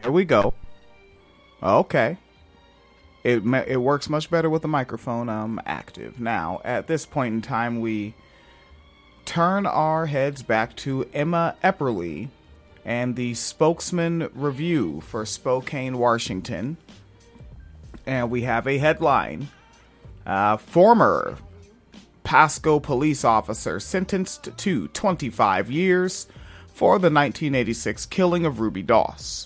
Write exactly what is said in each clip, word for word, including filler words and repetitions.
There we go. Okay. It it works much better with the microphone um active. Now, at this point in time, we turn our heads back to Emma Epperly and the Spokesman Review for Spokane, Washington. And we have a headline. Uh, former Pasco police officer sentenced to twenty-five years for the nineteen eighty-six killing of Ruby Doss.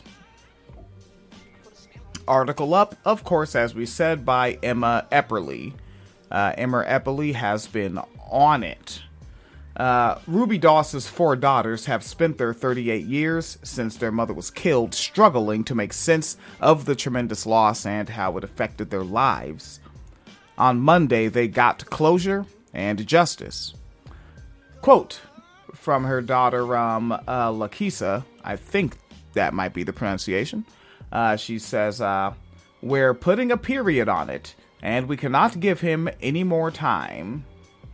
Article up, of course, as we said, by Emma Epperly. Uh, Emma Epperly has been on it. Uh, Ruby Doss's four daughters have spent their thirty-eight years since their mother was killed struggling to make sense of the tremendous loss and how it affected their lives. On Monday, they got closure and justice. Quote from her daughter, um, uh, Lakisa, I think that might be the pronunciation. Uh, she says, uh, we're putting a period on it, and we cannot give him any more time.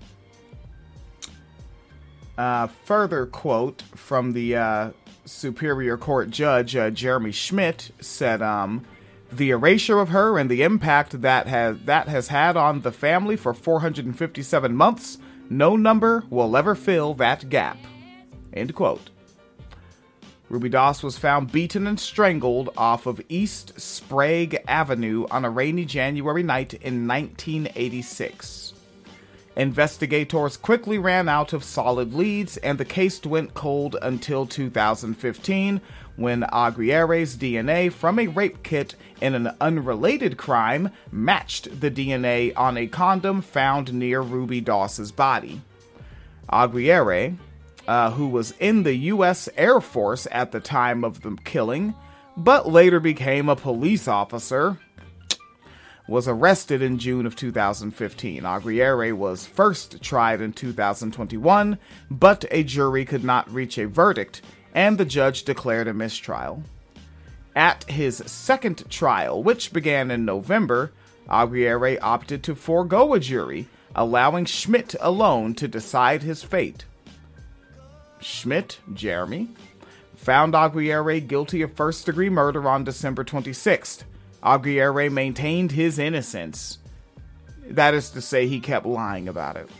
Uh, further quote from the uh, Superior Court Judge, uh, Jeremy Schmidt, said, um, the erasure of her and the impact that has, that has had on the family for four hundred fifty-seven months, no number will ever fill that gap. End quote. Ruby Doss was found beaten and strangled off of East Sprague Avenue on a rainy January night in nineteen eighty-six. Investigators quickly ran out of solid leads, and the case went cold until two thousand fifteen, when Aguirre's D N A from a rape kit in an unrelated crime matched the D N A on a condom found near Ruby Doss's body. Aguirre, Uh, who was in the U S Air Force at the time of the killing, but later became a police officer, was arrested in June of two thousand fifteen. Aguirre was first tried in two thousand twenty-one, but a jury could not reach a verdict, and the judge declared a mistrial. At his second trial, which began in November, Aguirre opted to forego a jury, allowing Schmidt alone to decide his fate. Schmidt, Jeremy, found Aguirre guilty of first-degree murder on December twenty-sixth. Aguirre maintained his innocence. That is to say, he kept lying about it.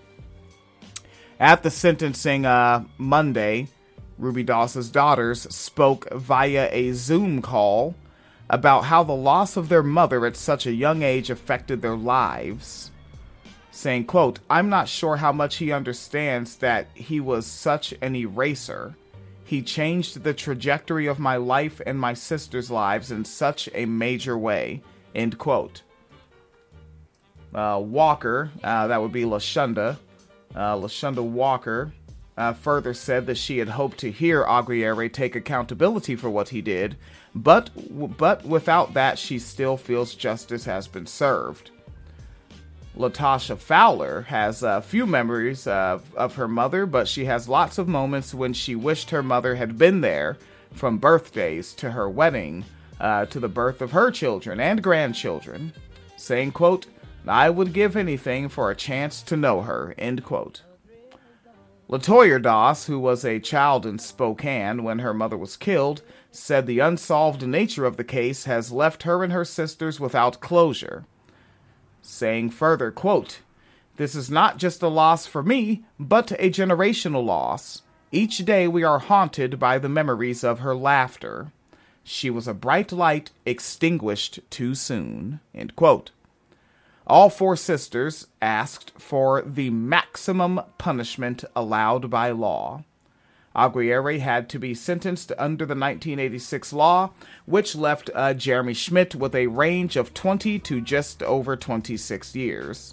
At the sentencing uh, Monday, Ruby Doss's daughters spoke via a Zoom call about how the loss of their mother at such a young age affected their lives, saying, quote, I'm not sure how much he understands that he was such an eraser. He changed the trajectory of my life and my sister's lives in such a major way, end quote. Uh, Walker, uh, that would be LaShunda, uh, LaShunda Walker, uh, further said that she had hoped to hear Aguirre take accountability for what he did, but, but without that, she still feels justice has been served. Latasha Fowler has a few memories of, of her mother, but she has lots of moments when she wished her mother had been there, from birthdays to her wedding, uh, to the birth of her children and grandchildren, saying, quote, I would give anything for a chance to know her, end quote. LaToya Doss, who was a child in Spokane when her mother was killed, said the unsolved nature of the case has left her and her sisters without closure, saying further, quote, this is not just a loss for me, but a generational loss. Each day we are haunted by the memories of her laughter. She was a bright light extinguished too soon, end quote. All four sisters asked for the maximum punishment allowed by law. Aguirre had to be sentenced under the nineteen eighty-six law, which left uh, Jeremy Schmidt with a range of twenty to just over twenty-six years.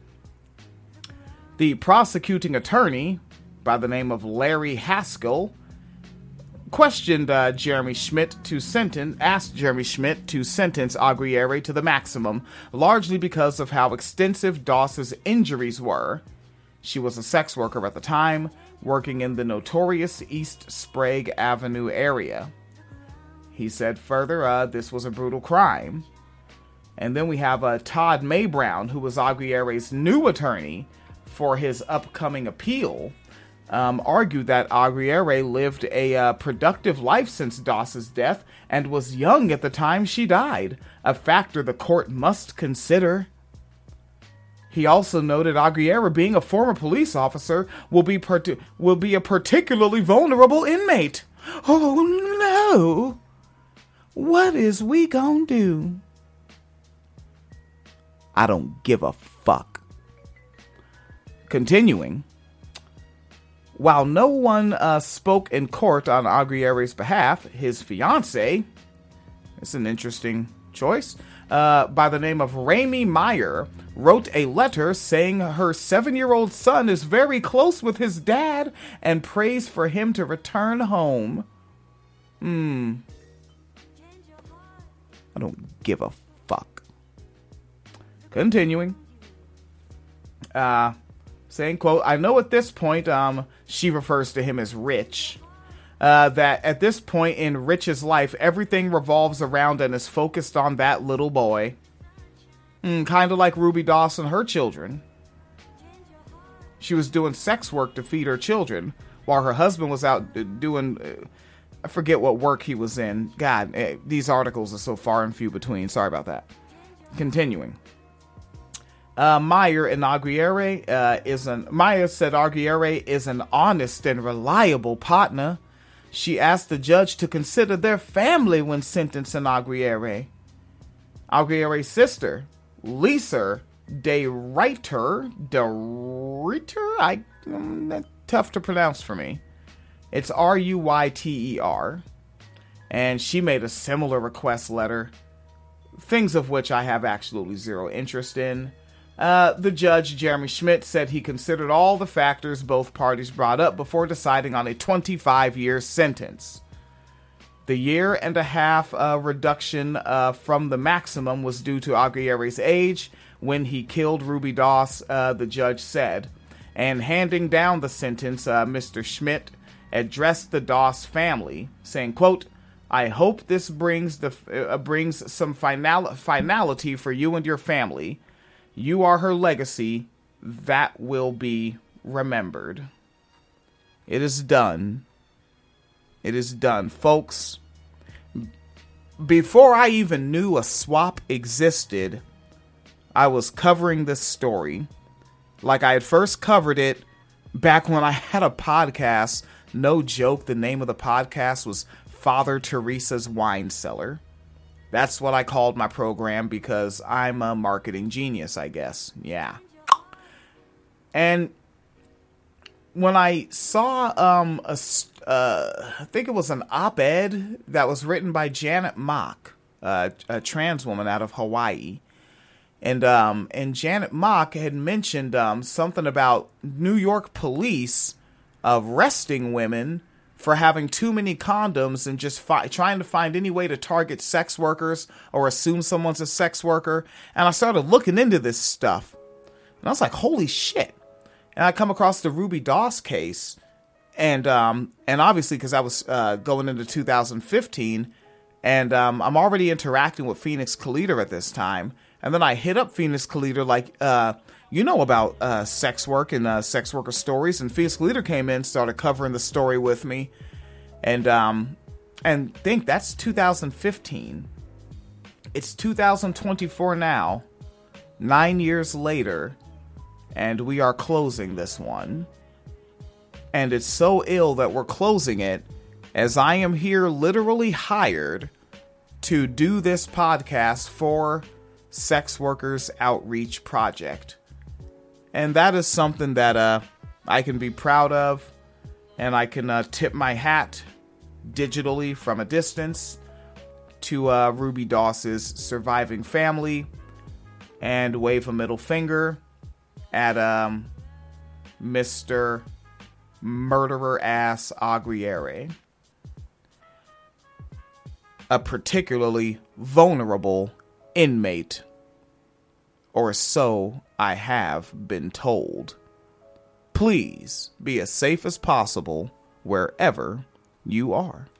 The prosecuting attorney, by the name of Larry Haskell, questioned uh, Jeremy Schmidt to sentence, asked Jeremy Schmidt to sentence Aguirre to the maximum, largely because of how extensive Doss's injuries were. She was a sex worker at the time, working in the notorious East Sprague Avenue area. He said further, uh, this was a brutal crime. And then we have uh, Todd Maybrown, who was Aguirre's new attorney for his upcoming appeal, um, argued that Aguirre lived a uh, productive life since Doss's death and was young at the time she died, a factor the court must consider. He also noted Aguirre, being a former police officer, will be part- will be a particularly vulnerable inmate. Oh no! What is we gonna do? I don't give a fuck. Continuing. While no one uh, spoke in court on Aguirre's behalf, his fiancée, it's an interesting choice, uh, by the name of Rami Meyer, wrote a letter saying her seven-year-old son is very close with his dad and prays for him to return home. Hmm. I don't give a fuck. Continuing. Uh, saying, quote, I know at this point, um, she refers to him as Rich, uh, that at this point in Rich's life, everything revolves around and is focused on that little boy. Mm, kind of like Ruby Doss and her children. She was doing sex work to feed her children, while her husband was out doing, uh, I forget what work he was in. God, eh, these articles are so far and few between. Sorry about that. Continuing. Uh, Meyer and Aguirre uh, is an Meyer said Aguirre is an honest and reliable partner. She asked the judge to consider their family when sentencing Aguirre. Aguirre's sister, Lisa De Ruyter, De Ruyter, I um, that's tough to pronounce for me. It's R U Y T E R, and she made a similar request letter, things of which I have absolutely zero interest in. Uh, the judge, Jeremy Schmidt, said he considered all the factors both parties brought up before deciding on a twenty-five year sentence. The year and a half uh, reduction uh, from the maximum was due to Aguirre's age when he killed Ruby Doss, uh, the judge said. And handing down the sentence, uh, Mister Schmidt addressed the Doss family, saying, quote, I hope this brings the uh, brings some final- finality for you and your family. You are her legacy that will be remembered. It is done. It is done, folks. Before I even knew a swap existed, I was covering this story like I had first covered it back when I had a podcast. No joke, the name of the podcast was Father Teresa's Wine Cellar. That's what I called my program because I'm a marketing genius, I guess. Yeah. And when I saw um a uh, I think it was an op-ed that was written by Janet Mock, uh, a trans woman out of Hawaii, and um and Janet Mock had mentioned um something about New York police arresting women for having too many condoms and just fi- trying to find any way to target sex workers or assume someone's a sex worker. And I started looking into this stuff. And I was like, holy shit. And I come across the Ruby Doss case. And um, and obviously, because I was uh, going into two thousand fifteen, and um, I'm already interacting with Phoenix Calida at this time. And then I hit up Phoenix Calida like, uh, you know about uh, sex work and uh, sex worker stories. And Phoenix Calida came in, started covering the story with me. And um, and think that's two thousand fifteen. It's two thousand twenty-four now, nine years later, and we are closing this one. And it's so ill that we're closing it, as I am here literally hired to do this podcast for Sex Workers Outreach Project. And that is something that uh, I can be proud of, and I can uh, tip my hat digitally from a distance to uh, Ruby Doss's surviving family and wave a middle finger at um, Mister Murderer-ass Aguirre. A particularly vulnerable inmate. Or so I have been told. Please be as safe as possible wherever you are.